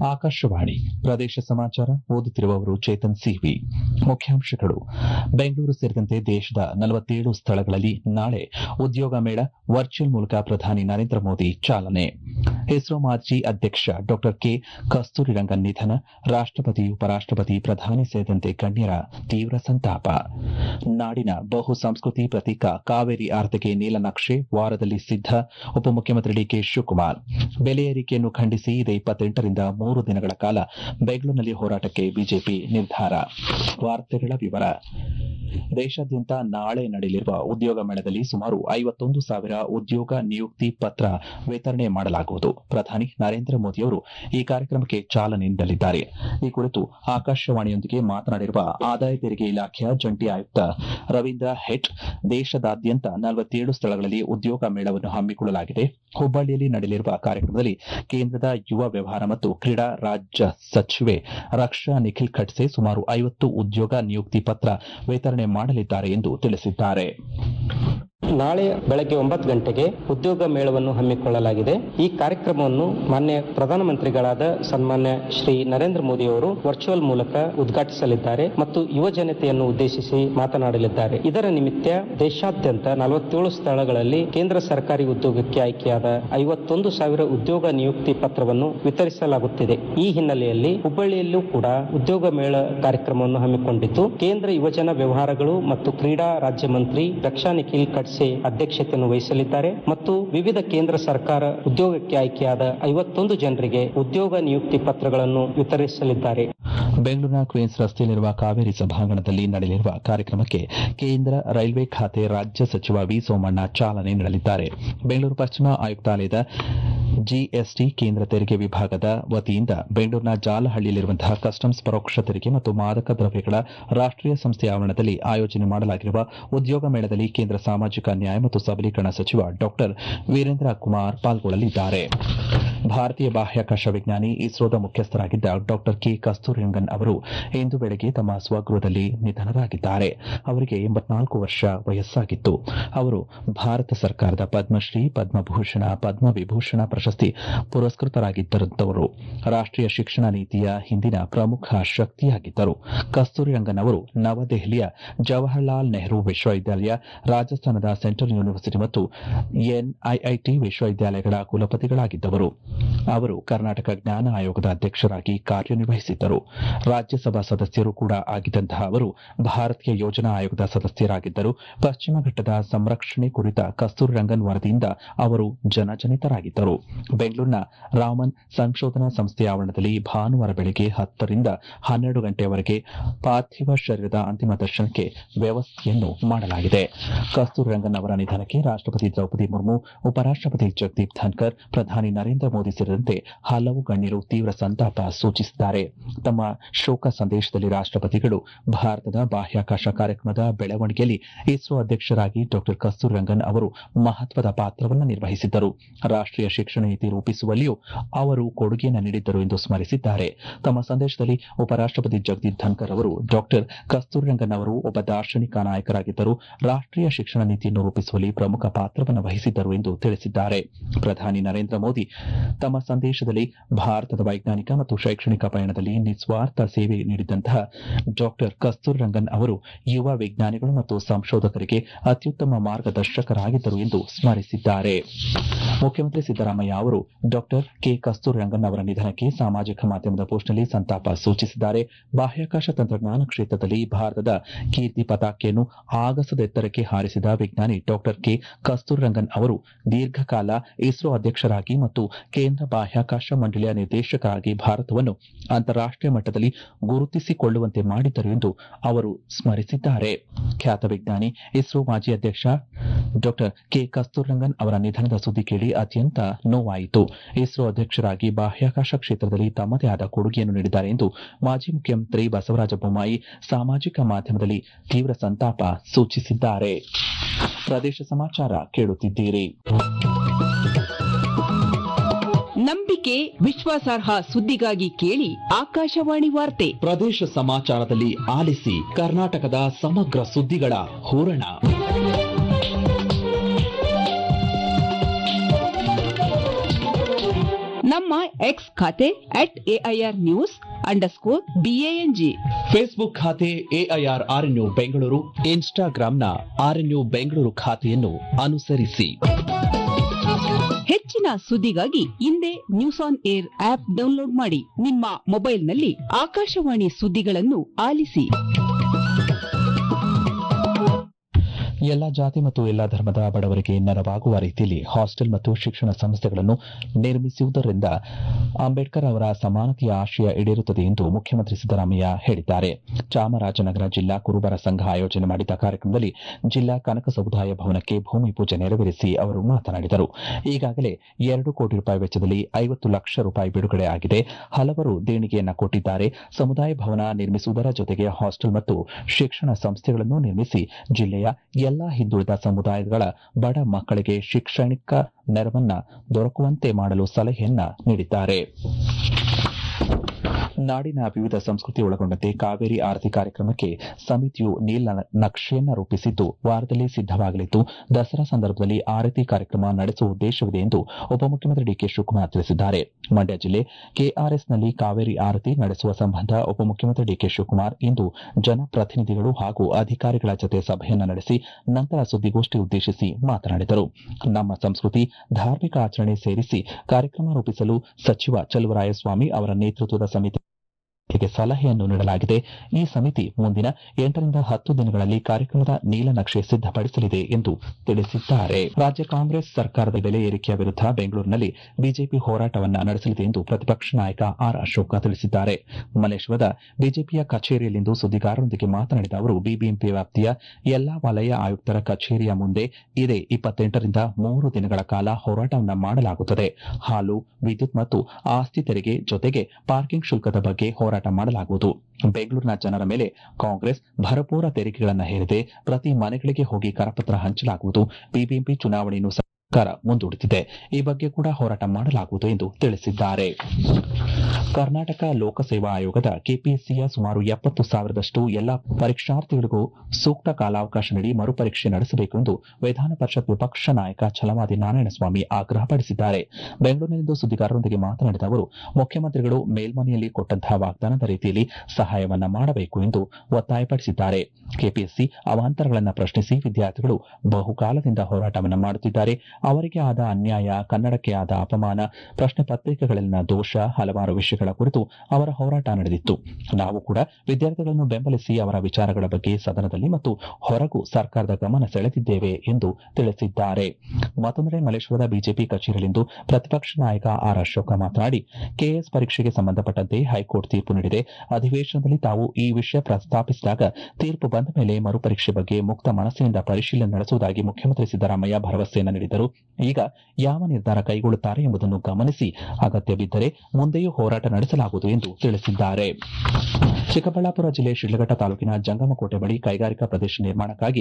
ಆಕಾಶವಾಣಿ ಪ್ರದೇಶ ಸಮಾಚಾರ ಓದುತ್ತಿರುವವರು ಚೇತನ್ ಸಿವಿ. ಮುಖ್ಯಾಂಶಗಳು: ಬೆಂಗಳೂರು ಸೇರಿದಂತೆ ದೇಶದ 47 ಸ್ಥಳಗಳಲ್ಲಿ ನಾಳೆ ಉದ್ಯೋಗ ಮೇಳ ವರ್ಚುವಲ್ ಮೂಲಕ ಪ್ರಧಾನಿ ನರೇಂದ್ರ ಮೋದಿ ಚಾಲನೆ. ಇಸ್ರೋ ಮಾಜಿ ಅಧ್ಯಕ್ಷ ಡಾ ಕೆ. ಕಸ್ತೂರಿರಂಗನ್ ನಿಧನ, ರಾಷ್ಟಪತಿ, ಉಪರಾಷ್ಟಪತಿ, ಪ್ರಧಾನಿ ಸೇರಿದಂತೆ ಗಣ್ಯರ ತೀವ್ರ ಸಂತಾಪ. ನಾಡಿನ ಬಹು ಸಂಸ್ಕೃತಿ ಪ್ರತೀಕ ಕಾವೇರಿ ಆರತಿಗೆ ನೀಲನಕ್ಷೆ ವಾರದಲ್ಲಿ ಸಿದ್ಧ, ಉಪಮುಖ್ಯಮಂತ್ರಿ ಡಿಕೆ ಶಿವಕುಮಾರ್. ಬೆಲೆ ಏರಿಕೆಯನ್ನು ಖಂಡಿಸಿ ಇದೇ 28ರಿಂದ 3 ದಿನಗಳ ಕಾಲ ಬೆಂಗಳೂರಿನಲ್ಲಿ ಹೋರಾಟಕ್ಕೆ ಬಿಜೆಪಿ ನಿರ್ಧಾರ. ವಾರ್ತೆಗಳ ವಿವರ. ದೇಶಾದ್ಯಂತ ನಾಳೆ ನಡೆಯಲಿರುವ ಉದ್ಯೋಗ ಮೇಳದಲ್ಲಿ ಸುಮಾರು 51,000 ಉದ್ಯೋಗ ನಿಯುಕ್ತಿ ಪತ್ರ ವಿತರಣೆ ಮಾಡಲಾಗುವುದು. ಪ್ರಧಾನಿ ನರೇಂದ್ರ ಮೋದಿಯವರು ಈ ಕಾರ್ಯಕ್ರಮಕ್ಕೆ ಚಾಲನೆ ನೀಡಲಿದ್ದಾರೆ. ಈ ಕುರಿತು ಆಕಾಶವಾಣಿಯೊಂದಿಗೆ ಮಾತನಾಡಿರುವ ಆದಾಯ ತೆರಿಗೆ ಇಲಾಖೆಯ ಜಂಟಿ ಆಯುಕ್ತ ರವೀಂದ್ರ ಹೆಟ್, ದೇಶದಾದ್ಯಂತ 47 ಸ್ಥಳಗಳಲ್ಲಿ ಉದ್ಯೋಗ ಮೇಳವನ್ನು ಹಮ್ಮಿಕೊಳ್ಳಲಾಗಿದೆ. ಹುಬ್ಬಳ್ಳಿಯಲ್ಲಿ ನಡೆಯಲಿರುವ ಕಾರ್ಯಕ್ರಮದಲ್ಲಿ ಕೇಂದ್ರದ ಯುವ ವ್ಯವಹಾರ ಮತ್ತು ಕ್ರೀಡಾ ರಾಜ್ಯ ಸಚಿವೆ ರಕ್ಷಾ ನಿಖಿಲ್ ಖಡ್ಸೆ ಸುಮಾರು 50 ಉದ್ಯೋಗ ನಿಯುಕ್ತಿ ಪತ್ರ ವಿತರಣೆ ಮಾಡಲಿದ್ದಾರೆ ಎಂದು ತಿಳಿಸಿದ್ದಾರೆ. ನಾಳೆ ಬೆಳಗ್ಗೆ 9 ಗಂಟೆಗೆ ಉದ್ಯೋಗ ಮೇಳವನ್ನು ಹಮ್ಮಿಕೊಳ್ಳಲಾಗಿದೆ. ಈ ಕಾರ್ಯಕ್ರಮವನ್ನು ಮಾನ್ಯ ಪ್ರಧಾನಮಂತ್ರಿಗಳಾದ ಸನ್ಮಾನ್ಯ ಶ್ರೀ ನರೇಂದ್ರ ಮೋದಿ ಅವರು ವರ್ಚುವಲ್ ಮೂಲಕ ಉದ್ಘಾಟಿಸಲಿದ್ದಾರೆ ಮತ್ತು ಯುವ ಜನತೆಯನ್ನು ಉದ್ದೇಶಿಸಿ ಮಾತನಾಡಲಿದ್ದಾರೆ. ಇದರ ನಿಮಿತ್ತ ದೇಶಾದ್ಯಂತ 47 ಸ್ಥಳಗಳಲ್ಲಿ ಕೇಂದ್ರ ಸರ್ಕಾರಿ ಉದ್ಯೋಗಕ್ಕೆ ಆಯ್ಕೆಯಾದ 51,000 ಉದ್ಯೋಗ ನಿಯುಕ್ತಿ ಪತ್ರವನ್ನು ವಿತರಿಸಲಾಗುತ್ತಿದೆ. ಈ ಹಿನ್ನೆಲೆಯಲ್ಲಿ ಹುಬ್ಬಳ್ಳಿಯಲ್ಲೂ ಕೂಡ ಉದ್ಯೋಗ ಮೇಳ ಕಾರ್ಯಕ್ರಮವನ್ನು ಹಮ್ಮಿಕೊಂಡಿದ್ದು, ಕೇಂದ್ರ ಯುವಜನ ವ್ಯವಹಾರಗಳು ಮತ್ತು ಕ್ರೀಡಾ ರಾಜ್ಯ ಮಂತ್ರಿ ರಕ್ಷಾ ನಿಖಿಲ್ ಖಡ್ಸೆ ಅಧ್ಯಕ್ಷತೆಯನ್ನು ವಹಿಸಲಿದ್ದಾರೆ ಮತ್ತು ವಿವಿಧ ಕೇಂದ್ರ ಸರ್ಕಾರ ಉದ್ಯೋಗಕ್ಕೆ ಆಯ್ಕೆಯಾದ 51 ಜನರಿಗೆ ಉದ್ಯೋಗ ನಿಯುಕ್ತಿ ಪತ್ರಗಳನ್ನು ವಿತರಿಸಲಿದ್ದಾರೆ. ಬೆಂಗಳೂರಿನ ಕ್ವೀನ್ಸ್ ರಸ್ತೆಯಲ್ಲಿರುವ ಕಾವೇರಿ ಸಭಾಂಗಣದಲ್ಲಿ ನಡೆಯಲಿರುವ ಕಾರ್ಯಕ್ರಮಕ್ಕೆ ಕೇಂದ್ರ ರೈಲ್ವೆ ಖಾತೆ ರಾಜ್ಯ ಸಚಿವ ವಿ ಸೋಮಣ್ಣ ಚಾಲನೆ ನೀಡಲಿದ್ದಾರೆ. ಬೆಂಗಳೂರು ಪಶ್ಚಿಮ ಆಯುಕ್ತಾಲಯದ ಜಿಎಸ್ಟಿ ಕೇಂದ್ರ ತೆರಿಗೆ ವಿಭಾಗದ ವತಿಯಿಂದ ಬೆಂಗಳೂರಿನ ಜಾಲಹಳ್ಳಿಯಲ್ಲಿರುವಂತಹ ಕಸ್ಟಮ್ಸ್ ಪರೋಕ್ಷ ತೆರಿಗೆ ಮತ್ತು ಮಾದಕ ದ್ರವ್ಯಗಳ ರಾಷ್ಟೀಯ ಸಂಸ್ಥೆಯ ಆವರಣದಲ್ಲಿ ಆಯೋಜನೆ ಮಾಡಲಾಗಿರುವ ಉದ್ಯೋಗ ಮೇಳದಲ್ಲಿ ಕೇಂದ್ರ ಸಾಮಾಜಿಕ ನ್ಯಾಯ ಮತ್ತು ಸಬಲೀಕರಣ ಸಚಿವ ಡಾ ವೀರೇಂದ್ರ ಕುಮಾರ್ ಪಾಲ್ಗೊಳ್ಳಲಿದ್ದಾರೆ. ಭಾರತೀಯ ಬಾಹ್ಯಾಕಾಶ ವಿಜ್ಞಾನಿ ಇಸ್ರೋದ ಮುಖ್ಯಸ್ಥರಾಗಿದ್ದ ಡಾ ಕೆ. ಕಸ್ತೂರಿರಂಗನ್ ಅವರು ಇಂದು ಬೆಳಗ್ಗೆ ತಮ್ಮ ಸ್ವಗೃಹದಲ್ಲಿ ನಿಧನರಾಗಿದ್ದಾರೆ. ಅವರಿಗೆ 84 ವರ್ಷ ವಯಸ್ಸಾಗಿತ್ತು. ಅವರು ಭಾರತ ಸರ್ಕಾರದ ಪದ್ಮಶ್ರೀ, ಪದ್ಮಭೂಷಣ, ಪದ್ಮವಿಭೂಷಣ ಪ್ರಶಸ್ತಿ ಪುರಸ್ಕೃತರಾಗಿದ್ದರು. ರಾಷ್ಟೀಯ ಶಿಕ್ಷಣ ನೀತಿಯ ಹಿಂದಿನ ಪ್ರಮುಖ ಶಕ್ತಿಯಾಗಿದ್ದರು. ಕಸ್ತೂರಿರಂಗನ್ ಅವರು ನವದೆಹಲಿಯ ಜವಾಹರಲಾಲ್ ನೆಹರು ವಿಶ್ವವಿದ್ಯಾಲಯ, ರಾಜಸ್ಥಾನದ ಸೆಂಟ್ರಲ್ ಯೂನಿವರ್ಸಿಟಿ ಮತ್ತು ಎನ್ಐಐಟಿ ವಿಶ್ವವಿದ್ಯಾಲಯಗಳ ಕುಲಪತಿಗಳಾಗಿದ್ದವರು. ಅವರು ಕರ್ನಾಟಕ ಜ್ಞಾನ ಆಯೋಗದ ಅಧ್ಯಕ್ಷರಾಗಿ ಕಾರ್ಯನಿರ್ವಹಿಸಿದ್ದರು. ರಾಜ್ಯಸಭಾ ಸದಸ್ಯರು ಕೂಡ ಆಗಿದ್ದಂತಹ ಅವರು ಭಾರತೀಯ ಯೋಜನಾ ಆಯೋಗದ ಸದಸ್ಯರಾಗಿದ್ದರು. ಪಶ್ಚಿಮ ಘಟ್ಟದ ಸಂರಕ್ಷಣೆ ಕುರಿತ ಕಸ್ತೂರಿರಂಗನ್ ವರದಿಯಿಂದ ಅವರು ಜನಜನಿತರಾಗಿದ್ದರು. ಬೆಂಗಳೂರಿನ ರಾಮನ್ ಸಂಶೋಧನಾ ಸಂಸ್ಥೆಯ ಆವರಣದಲ್ಲಿ ಭಾನುವಾರ ಬೆಳಗ್ಗೆ 10 ರಿಂದ 12 ಗಂಟೆಯವರೆಗೆ ಪಾರ್ಥಿವ ಶರೀರದ ಅಂತಿಮ ದರ್ಶನಕ್ಕೆ ವ್ಯವಸ್ಥೆಯನ್ನು ಮಾಡಲಾಗಿದೆ. ಕಸ್ತೂರಿರಂಗನ್ ಅವರ ನಿಧನಕ್ಕೆ ರಾಷ್ಟಪತಿ ದ್ರೌಪದಿ ಮುರ್ಮು, ಉಪರಾಷ್ಟಪತಿ ಜಗದೀಪ್ ಧನ್ಕರ್, ಪ್ರಧಾನಿ ನರೇಂದ್ರ ಮೋದಿ ಸೇರಿದಂತೆ ಹಲವು ಗಣ್ಯರು ತೀವ್ರ ಸಂತಾಪ ಸೂಚಿಸಿದ್ದಾರೆ. ತಮ್ಮ ಶೋಕ ಸಂದೇಶದಲ್ಲಿ ರಾಷ್ಟಪತಿಗಳು ಭಾರತದ ಬಾಹ್ಯಾಕಾಶ ಕಾರ್ಯಕ್ರಮದ ಬೆಳವಣಿಗೆಯಲ್ಲಿ ಇಸ್ರೋ ಅಧ್ಯಕ್ಷರಾಗಿ ಡಾ ಕಸ್ತೂರಿರಂಗನ್ ಅವರು ಮಹತ್ವದ ಪಾತ್ರವನ್ನು ನಿರ್ವಹಿಸಿದ್ದರು. ರಾಷ್ಟೀಯ ಶಿಕ್ಷಣ ನೀತಿ ರೂಪಿಸುವಲ್ಲಿಯೂ ಅವರು ಕೊಡುಗೆಯನ್ನು ನೀಡಿದ್ದರು ಎಂದು ಸ್ಮರಿಸಿದ್ದಾರೆ. ತಮ್ಮ ಸಂದೇಶದಲ್ಲಿ ಉಪರಾಷ್ಟಪತಿ ಜಗದೀಪ್ ಧನ್ಕರ್ ಅವರು ಡಾ ಕಸ್ತೂರಿರಂಗನ್ ಅವರು ಒಬ್ಬ ದಾರ್ಶನಿಕ ನಾಯಕರಾಗಿದ್ದರು, ರಾಷ್ಟೀಯ ಶಿಕ್ಷಣ ನೀತಿಯನ್ನು ರೂಪಿಸುವಲ್ಲಿ ಪ್ರಮುಖ ಪಾತ್ರವನ್ನು ವಹಿಸಿದ್ದರು ಎಂದು ತಿಳಿಸಿದ್ದಾರೆ. ಪ್ರಧಾನಿ ನರೇಂದ್ರ ಮೋದಿ ತಮ್ಮ ಸಂದೇಶದಲ್ಲಿ ಭಾರತದ ವೈಜ್ಞಾನಿಕ ಮತ್ತು ಶೈಕ್ಷಣಿಕ ಪಯಣದಲ್ಲಿ ನಿಸ್ವಾರ್ಥ ಸೇವೆ ನೀಡಿದಂತಹ ಡಾ ಕಸ್ತೂರಿರಂಗನ್ ಅವರು ಯುವ ವಿಜ್ಞಾನಿಗಳು ಮತ್ತು ಸಂಶೋಧಕರಿಗೆ ಅತ್ಯುತ್ತಮ ಮಾರ್ಗದರ್ಶಕರಾಗಿದ್ದರು ಎಂದು ಸ್ಮರಿಸಿದ್ದಾರೆ. ಮುಖ್ಯಮಂತ್ರಿ ಸಿದ್ದರಾಮಯ್ಯ ಅವರು ಡಾ ಕೆ. ಕಸ್ತೂರಿರಂಗನ್ ಅವರ ನಿಧನಕ್ಕೆ ಸಾಮಾಜಿಕ ಮಾಧ್ಯಮದ ಪೋಸ್ಟ್ನಲ್ಲಿ ಸಂತಾಪ ಸೂಚಿಸಿದ್ದಾರೆ. ಬಾಹ್ಯಾಕಾಶ ತಂತ್ರಜ್ಞಾನ ಕ್ಷೇತ್ರದಲ್ಲಿ ಭಾರತದ ಕೀರ್ತಿ ಪತಾಕೆಯನ್ನು ಆಗಸದ ಎತ್ತರಕ್ಕೆ ಹಾರಿಸಿದ ವಿಜ್ಞಾನಿ ಡಾ ಕೆ. ಕಸ್ತೂರಿರಂಗನ್ ಅವರು ದೀರ್ಘಕಾಲ ಇಸ್ರೋ ಅಧ್ಯಕ್ಷರಾಗಿ ಮತ್ತು ಕೇಂದ್ರ ಬಾಹ್ಯಾಕಾಶ ಮಂಡಳಿಯ ನಿರ್ದೇಶಕರಾಗಿ ಭಾರತವನ್ನು ಅಂತಾರಾಷ್ಟೀಯ ಮಟ್ಟದಲ್ಲಿ ಗುರುತಿಸಿಕೊಳ್ಳುವಂತೆ ಮಾಡಿದ್ದರು ಎಂದು ಅವರು ಸ್ಮರಿಸಿದ್ದಾರೆ. ಖ್ಯಾತ ವಿಜ್ಞಾನಿ, ಇಸ್ರೋ ಮಾಜಿ ಅಧ್ಯಕ್ಷ ಡಾ ಕೆ. ಕಸ್ತೂರಿರಂಗನ್ ಅವರ ನಿಧನದ ಸುದ್ದಿ ಕೇಳಿ ಅತ್ಯಂತ ನೋವಾಯಿತು. ಇಸ್ರೋ ಅಧ್ಯಕ್ಷರಾಗಿ ಬಾಹ್ಯಾಕಾಶ ಕ್ಷೇತ್ರದಲ್ಲಿ ತಮ್ಮದೇ ಆದ ಕೊಡುಗೆಯನ್ನು ನೀಡಿದ್ದಾರೆ ಎಂದು ಮಾಜಿ ಮುಖ್ಯಮಂತ್ರಿ ಬಸವರಾಜ ಬೊಮ್ಮಾಯಿ ಸಾಮಾಜಿಕ ಮಾಧ್ಯಮದಲ್ಲಿ ತೀವ್ರ ಸಂತಾಪ ಸೂಚಿಸಿದ್ದಾರೆ. ಪ್ರದೇಶ ಸಮಾಚಾರ ಕೇಳುತ್ತಿದ್ದೀರಿ. ನಂಬಿಕೆ, ವಿಶ್ವಾಸಾರ್ಹ ಸುದ್ದಿಗಾಗಿ ಕೇಳಿ ಆಕಾಶವಾಣಿ ವಾರ್ತೆ. ಪ್ರದೇಶ ಸಮಾಚಾರದಲ್ಲಿ ಆಲಿಸಿ ಕರ್ನಾಟಕದ ಸಮಗ್ರ ಸುದ್ದಿಗಳ ಹೂರಣ. ನಮ್ಮ ನಮ್ಮ ಎಕ್ಸ್ ಖಾತೆ @AIR_News_BANG, ಫೇಸ್ಬುಕ್ ಖಾತೆ ಎಐಆರ್ ಆರ್ಎನ್ಯು ಬೆಂಗಳೂರು, ಇನ್ಸ್ಟಾಗ್ರಾಂನ ಆರ್ಎನ್ಯು ಬೆಂಗಳೂರು ಖಾತೆಯನ್ನು ಅನುಸರಿಸಿ. ಹೆಚ್ಚಿನ ಸುದ್ದಿಗಾಗಿ ಹಿಂದೆ news on air app download ಮಾಡಿ. ನಿಮ್ಮ ಮೊಬೈಲ್ನಲ್ಲಿ ಆಕಾಶವಾಣಿ ಸುದ್ದಿಗಳನ್ನು ಆಲಿಸಿ. ಎಲ್ಲ ಜಾತಿ ಮತ್ತು ಎಲ್ಲ ಧರ್ಮದ ಬಡವರಿಗೆ ನೆರವಾಗುವ ರೀತಿಯಲ್ಲಿ ಹಾಸ್ಟೆಲ್ ಮತ್ತು ಶಿಕ್ಷಣ ಸಂಸ್ಥೆಗಳನ್ನು ನಿರ್ಮಿಸುವುದರಿಂದ ಅಂಬೇಡ್ಕರ್ ಅವರ ಸಮಾನತೆಯ ಆಶಯ ಈಡೇರುತ್ತದೆ ಎಂದು ಮುಖ್ಯಮಂತ್ರಿ ಸಿದ್ದರಾಮಯ್ಯ ಹೇಳಿದ್ದಾರೆ. ಚಾಮರಾಜನಗರ ಜಿಲ್ಲಾ ಕುರುಬರ ಸಂಘ ಆಯೋಜನೆ ಮಾಡಿದ್ದ ಕಾರ್ಯಕ್ರಮದಲ್ಲಿ ಜಿಲ್ಲಾ ಕನಕ ಸಮುದಾಯ ಭವನಕ್ಕೆ ಭೂಮಿ ಪೂಜೆ ನೆರವೇರಿಸಿ ಅವರು ಮಾತನಾಡಿದರು. ಈಗಾಗಲೇ 2 ಕೋಟಿ ರೂಪಾಯಿ ವೆಚ್ಚದಲ್ಲಿ 50 ಲಕ್ಷ ರೂಪಾಯಿ ಬಿಡುಗಡೆ ಆಗಿದೆ. ಹಲವರು ದೇಣಿಗೆಯನ್ನು ಕೊಟ್ಟಿದ್ದಾರೆ. ಸಮುದಾಯ ಭವನ ನಿರ್ಮಿಸುವುದರ ಜೊತೆಗೆ ಹಾಸ್ಟೆಲ್ ಮತ್ತು ಶಿಕ್ಷಣ ಸಂಸ್ಥೆಗಳನ್ನು ನಿರ್ಮಿಸಿ ಜಿಲ್ಲೆಯ ಎಲ್ಲಾ ಹಿಂದುಳಿದ ಸಮುದಾಯಗಳ ಬಡ ಮಕ್ಕಳಿಗೆ ಶೈಕ್ಷಣಿಕ ನೆರವನ್ನ ದೊರಕುವಂತೆ ಮಾಡಲು ಸಲಹೆಯನ್ನ ನೀಡಿದ್ದಾರೆ. ನಾಡಿನ ವಿವಿಧ ಸಂಸ್ಕೃತಿ ಒಳಗೊಂಡಂತೆ ಕಾವೇರಿ ಆರತಿ ಕಾರ್ಯಕ್ರಮಕ್ಕೆ ಸಮಿತಿಯು ನೀಲ ನಕ್ಷೆಯನ್ನು ರೂಪಿಸಿದ್ದು ವಾರದಲ್ಲಿ ಸಿದ್ದವಾಗಲಿದ್ದು, ದಸರಾ ಸಂದರ್ಭದಲ್ಲಿ ಆರತಿ ಕಾರ್ಯಕ್ರಮ ನಡೆಸುವ ಉದ್ದೇಶವಿದೆ ಎಂದು ಉಪಮುಖ್ಯಮಂತ್ರಿ ಡಿಕೆ ಶಿವಕುಮಾರ್ ತಿಳಿಸಿದ್ದಾರೆ. ಮಂಡ್ಯ ಜಿಲ್ಲೆ ಕೆಆರ್ಎಸ್ನಲ್ಲಿ ಕಾವೇರಿ ಆರತಿ ನಡೆಸುವ ಸಂಬಂಧ ಉಪಮುಖ್ಯಮಂತ್ರಿ ಡಿಕೆ ಶಿವಕುಮಾರ್ ಇಂದು ಜನಪ್ರತಿನಿಧಿಗಳು ಹಾಗೂ ಅಧಿಕಾರಿಗಳ ಜತೆ ಸಭೆಯನ್ನು ನಡೆಸಿ ನಂತರ ಸುದ್ದಿಗೋಷ್ಠಿ ಉದ್ದೇಶಿಸಿ ಮಾತನಾಡಿದರು. ನಮ್ಮ ಸಂಸ್ಕೃತಿ, ಧಾರ್ಮಿಕ ಆಚರಣೆ ಸೇರಿಸಿ ಕಾರ್ಯಕ್ರಮ ರೂಪಿಸಲು ಸಚಿವ ಚಲುವರಾಯಸ್ವಾಮಿ ಅವರ ನೇತೃತ್ವದ ಸಮಿತಿ ಸಲಹೆಯನ್ನು ನೀಡಲಾಗಿದೆ. ಈ ಸಮಿತಿ ಮುಂದಿನ 8 ರಿಂದ 10 ದಿನಗಳಲ್ಲಿ ಕಾರ್ಯಕ್ರಮದ ನೀಲನಕ್ಷೆ ಸಿದ್ದಪಡಿಸಲಿದೆ ಎಂದು ತಿಳಿಸಿದ್ದಾರೆ. ರಾಜ್ಯ ಕಾಂಗ್ರೆಸ್ ಸರ್ಕಾರದ ಬೆಲೆ ಏರಿಕೆಯ ವಿರುದ್ಧ ಬೆಂಗಳೂರಿನಲ್ಲಿ ಬಿಜೆಪಿ ಹೋರಾಟವನ್ನು ನಡೆಸಲಿದೆ ಎಂದು ಪ್ರತಿಪಕ್ಷ ನಾಯಕ ಆರ್ ಅಶೋಕ ತಿಳಿಸಿದ್ದಾರೆ. ಮಲ್ಲೇಶ್ವರದ ಬಿಜೆಪಿಯ ಕಚೇರಿಯಲ್ಲಿಂದು ಸುದ್ದಿಗಾರರೊಂದಿಗೆ ಮಾತನಾಡಿದ ಅವರು, ಬಿಬಿಎಂಪಿ ವ್ಯಾಪ್ತಿಯ ಎಲ್ಲಾ ವಲಯ ಆಯುಕ್ತರ ಕಚೇರಿಯ ಮುಂದೆ ಇದೇ 28 ರಿಂದ 3 ದಿನಗಳ ಕಾಲ ಹೋರಾಟವನ್ನು ಮಾಡಲಾಗುತ್ತದೆ. ಹಾಲು, ವಿದ್ಯುತ್ ಮತ್ತು ಆಸ್ತಿ ತೆರಿಗೆ ಜೊತೆಗೆ ಪಾರ್ಕಿಂಗ್ ಶುಲ್ಕದ ಬಗ್ಗೆ ಹೋರಾಟ ಮಾಡಲಾಗುವುದು. ಬೆಂಗಳೂರಿನ ಜನರ ಮೇಲೆ ಕಾಂಗ್ರೆಸ್ ಭರಪೂರ ತೆರಿಗೆಗಳನ್ನು ಹೇರಿದೆ. ಪ್ರತಿ ಮನೆಗಳಿಗೆ ಹೋಗಿ ಕರಪತ್ರ ಹಂಚಲಾಗುವುದು. ಬಿಬಿಎಂಪಿ ಚುನಾವಣೆಯನ್ನು ಸರ್ಕಾರ ಮುಂದೂಡುತ್ತಿದೆ. ಈ ಬಗ್ಗೆ ಕೂಡ ಹೋರಾಟ ಮಾಡಲಾಗುವುದು ಎಂದು ತಿಳಿಸಿದ್ದಾರೆ. ಕರ್ನಾಟಕ ಲೋಕಸೇವಾ ಆಯೋಗದ ಕೆಪಿಎಸ್ಸಿಯ ಸುಮಾರು 70,000ದಷ್ಟು ಎಲ್ಲ ಪರೀಕ್ಷಾರ್ಥಿಗಳಿಗೂ ಸೂಕ್ತ ಕಾಲಾವಕಾಶ ನೀಡಿ ಮರುಪರೀಕ್ಷೆ ನಡೆಸಬೇಕು ಎಂದು ವಿಧಾನ ಪರಿಷತ್ ವಿಪಕ್ಷ ನಾಯಕ ಛಲವಾದಿ ನಾರಾಯಣಸ್ವಾಮಿ ಆಗ್ರಹಪಡಿಸಿದ್ದಾರೆ. ಬೆಂಗಳೂರಿನಲ್ಲಿಂದು ಸುದ್ದಿಗಾರರೊಂದಿಗೆ ಮಾತನಾಡಿದ ಅವರು, ಮುಖ್ಯಮಂತ್ರಿಗಳು ಮೇಲ್ಮನೆಯಲ್ಲಿ ಕೊಟ್ಟಂತಹ ವಾಗ್ದಾನದ ರೀತಿಯಲ್ಲಿ ಸಹಾಯವನ್ನ ಮಾಡಬೇಕು ಎಂದು ಒತ್ತಾಯಪಡಿಸಿದ್ದಾರೆ. ಕೆಪಿಎಸ್ಸಿ ಅವಾಂತರಗಳನ್ನು ಪ್ರಶ್ನಿಸಿ ವಿದ್ಯಾರ್ಥಿಗಳು ಬಹುಕಾಲದಿಂದ ಹೋರಾಟವನ್ನು ಮಾಡುತ್ತಿದ್ದಾರೆ. ಅವರಿಗೆ ಆದ ಅನ್ಯಾಯ, ಕನ್ನಡಕ್ಕೆ ಆದ ಅಪಮಾನ, ಪ್ರಶ್ನೆ ಪತ್ರಿಕೆಗಳಲ್ಲಿನ ದೋಷ, ಹಲವಾರು ವಿಷಯಗಳ ಕುರಿತು ಅವರ ಹೋರಾಟ ನಡೆದಿತ್ತು. ನಾವು ಕೂಡ ವಿದ್ಯಾರ್ಥಿಗಳನ್ನು ಬೆಂಬಲಿಸಿ ಅವರ ವಿಚಾರಗಳ ಬಗ್ಗೆ ಸದನದಲ್ಲಿ ಮತ್ತು ಹೊರಗೂ ಸರ್ಕಾರದ ಗಮನ ಸೆಳೆದಿದ್ದೇವೆ ಎಂದು ತಿಳಿಸಿದ್ದಾರೆ. ಮತ್ತೊಂದೆಡೆ ಮಲ್ಲೇಶ್ವರದ ಬಿಜೆಪಿ ಕಚೇರಿಯಲ್ಲಿಂದು ಪ್ರತಿಪಕ್ಷ ನಾಯಕ ಆರ್ ಅಶೋಕ ಮಾತನಾಡಿ, ಕೆಎಎಸ್ ಪರೀಕ್ಷೆಗೆ ಸಂಬಂಧಪಟ್ಟಂತೆ ಹೈಕೋರ್ಟ್ ತೀರ್ಪು ನೀಡಿದೆ. ಅಧಿವೇಶನದಲ್ಲಿ ತಾವು ಈ ವಿಷಯ ಪ್ರಸ್ತಾಪಿಸಿದಾಗ ತೀರ್ಪು ಬಂದ ಮೇಲೆ ಮರುಪರೀಕ್ಷೆ ಬಗ್ಗೆ ಮುಕ್ತ ಮನಸ್ಸಿನಿಂದ ಪರಿಶೀಲನೆ ನಡೆಸುವುದಾಗಿ ಮುಖ್ಯಮಂತ್ರಿ ಸಿದ್ದರಾಮಯ್ಯ ಭರವಸೆಯನ್ನು ನೀಡಿದರು. ಈಗ ಯಾವ ನಿರ್ಧಾರ ಕೈಗೊಳ್ಳುತ್ತಾರೆ ಎಂಬುದನ್ನು ಗಮನಿಸಿ ಅಗತ್ಯ ಬಿದ್ದರೆ ಮುಂದೆಯೂ ಹೋರಾಟ ನಡೆಸಲಾಗುವುದು ಎಂದು ತಿಳಿಸಿದ್ದಾರೆ. ಚಿಕ್ಕಬಳ್ಳಾಪುರ ಜಿಲ್ಲೆ ಶಿಡ್ಲಘಟ್ಟ ತಾಲೂಕಿನ ಜಂಗಮಕೋಟೆ ಬಳಿ ಕೈಗಾರಿಕಾ ಪ್ರದೇಶ ನಿರ್ಮಾಣಕ್ಕಾಗಿ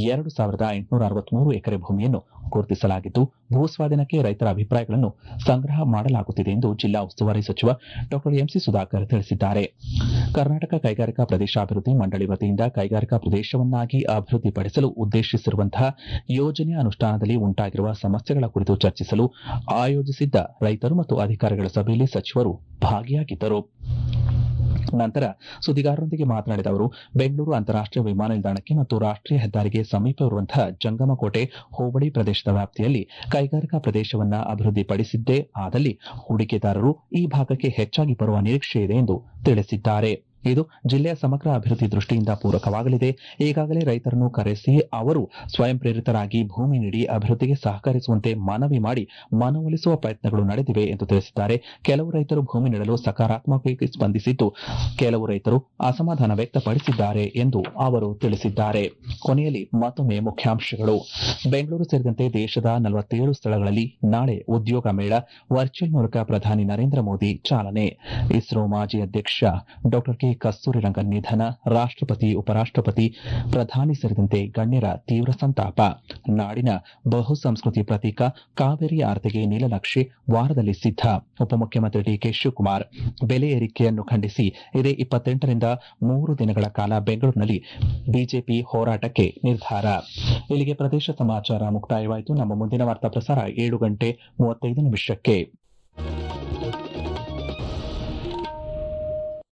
2863 ಎಕರೆ ಭೂಮಿಯನ್ನು ಗುರುತಿಸಲಾಗಿದ್ದು, ಭೂಸ್ವಾಧೀನಕ್ಕೆ ರೈತರ ಅಭಿಪ್ರಾಯಗಳನ್ನು ಸಂಗ್ರಹ ಮಾಡಲಾಗುತ್ತಿದೆ ಎಂದು ಜಿಲ್ಲಾ ಉಸ್ತುವಾರಿ ಸಚಿವ ಡಾ ಎಂಸಿ ಸುಧಾಕರ್ ತಿಳಿಸಿದ್ದಾರೆ. ಕರ್ನಾಟಕ ಕೈಗಾರಿಕಾ ಪ್ರದೇಶಾಭಿವೃದ್ಧಿ ಮಂಡಳಿ ವತಿಯಿಂದ ಕೈಗಾರಿಕಾ ಪ್ರದೇಶವನ್ನಾಗಿ ಅಭಿವೃದ್ಧಿಪಡಿಸಲು ಉದ್ದೇಶಿಸಿರುವಂತಹ ಯೋಜನೆ ಅನುಷ್ಠಾನದಲ್ಲಿ ಉಂಟಾಗಿರುವ ಸಮಸ್ಯೆಗಳ ಕುರಿತು ಚರ್ಚಿಸಲು ಆಯೋಜಿಸಿದ್ದ ರೈತರು ಮತ್ತು ಅಧಿಕಾರಿಗಳ ಸಭೆಯಲ್ಲಿ ಸಚಿವರು ಭಾಗಿಯಾಗಿದ್ದರು. ನಂತರ ಸುದ್ದಿಗಾರರೊಂದಿಗೆ ಮಾತನಾಡಿದ ಅವರು, ಬೆಂಗಳೂರು ಅಂತಾರಾಷ್ಟೀಯ ವಿಮಾನ ನಿಲ್ದಾಣಕ್ಕೆ ಮತ್ತು ರಾಷ್ಟೀಯ ಹೆದ್ದಾರಿಗೆ ಸಮೀಪವಿರುವಂತಹ ಜಂಗಮಕೋಟೆ ಹೋಬಳಿ ಪ್ರದೇಶದ ವ್ಯಾಪ್ತಿಯಲ್ಲಿ ಕೈಗಾರಿಕಾ ಪ್ರದೇಶವನ್ನು ಅಭಿವೃದ್ಧಿಪಡಿಸಿದ್ದೇ ಆದಲ್ಲಿ ಹೂಡಿಕೆದಾರರು ಈ ಭಾಗಕ್ಕೆ ಹೆಚ್ಚಾಗಿ ಬರುವ ನಿರೀಕ್ಷೆ ಇದೆ ಎಂದು ತಿಳಿಸಿದ್ದಾರೆ. ಇದು ಜಿಲ್ಲೆಯ ಸಮಗ್ರ ಅಭಿವೃದ್ಧಿ ದೃಷ್ಟಿಯಿಂದ ಪೂರಕವಾಗಲಿದೆ. ಈಗಾಗಲೇ ರೈತರನ್ನು ಕರೆಸಿ ಅವರು ಸ್ವಯಂ ಪ್ರೇರಿತರಾಗಿ ಭೂಮಿ ನೀಡಿ ಅಭಿವೃದ್ಧಿಗೆ ಸಹಕರಿಸುವಂತೆ ಮನವಿ ಮಾಡಿ ಮನವೊಲಿಸುವ ಪ್ರಯತ್ನಗಳು ನಡೆದಿವೆ ಎಂದು ತಿಳಿಸಿದ್ದಾರೆ. ಕೆಲವು ರೈತರು ಭೂಮಿ ನೀಡಲು ಸಕಾರಾತ್ಮಕವಾಗಿ ಸ್ಪಂದಿಸಿದ್ದು, ಕೆಲವು ರೈತರು ಅಸಮಾಧಾನ ವ್ಯಕ್ತಪಡಿಸಿದ್ದಾರೆ ಎಂದು ಅವರು ತಿಳಿಸಿದ್ದಾರೆ. ಕೊನೆಯಲ್ಲಿ ಮತ್ತೊಮ್ಮೆ ಮುಖ್ಯಾಂಶಗಳು. ಬೆಂಗಳೂರು ಸೇರಿದಂತೆ ದೇಶದ 47 ಸ್ಥಳಗಳಲ್ಲಿ ನಾಳೆ ಉದ್ಯೋಗ ಮೇಳ, ವರ್ಚುವಲ್ ಮೂಲಕ ಪ್ರಧಾನಿ ನರೇಂದ್ರ ಮೋದಿ ಚಾಲನೆ. ಇಸ್ರೋ ಮಾಜಿ ಅಧ್ಯಕ್ಷ ಡಾ ಕೆ ಕಸ್ತೂರಿ ರಂಗನ್ ನಿಧನ, ರಾಷ್ಟಪತಿ, ಉಪರಾಷ್ಟಪತಿ, ಪ್ರಧಾನಿ ಸೇರಿದಂತೆ ಗಣ್ಯರ ತೀವ್ರ ಸಂತಾಪ. ನಾಡಿನ ಬಹುಸಂಸ್ಕೃತಿ ಪ್ರತೀಕ ಕಾವೇರಿ ಆರತಿಗೆ ನೀಲನಕ್ಷೆ ವಾರದಲ್ಲಿ ಸಿದ್ಧ. ಉಪಮುಖ್ಯಮಂತ್ರಿ ಡಿಕೆ ಶಿವಕುಮಾರ್. ಬೆಲೆ ಏರಿಕೆಯನ್ನು ಖಂಡಿಸಿ ಇದೇ 28 ರಿಂದ 3 ದಿನಗಳ ಕಾಲ ಬೆಂಗಳೂರಿನಲ್ಲಿ ಬಿಜೆಪಿ ಹೋರಾಟಕ್ಕೆ ನಿರ್ಧಾರ. ಇಲ್ಲಿಗೆ ಪ್ರದೇಶ ಸಮಾಚಾರ ಮುಕ್ತಾಯವಾಯಿತು. ನಮ್ಮ ಮುಂದಿನ ವಾರ್ತಾ ಪ್ರಸಾರ 7:35 ನಿಮಿಷಕ್ಕೆ.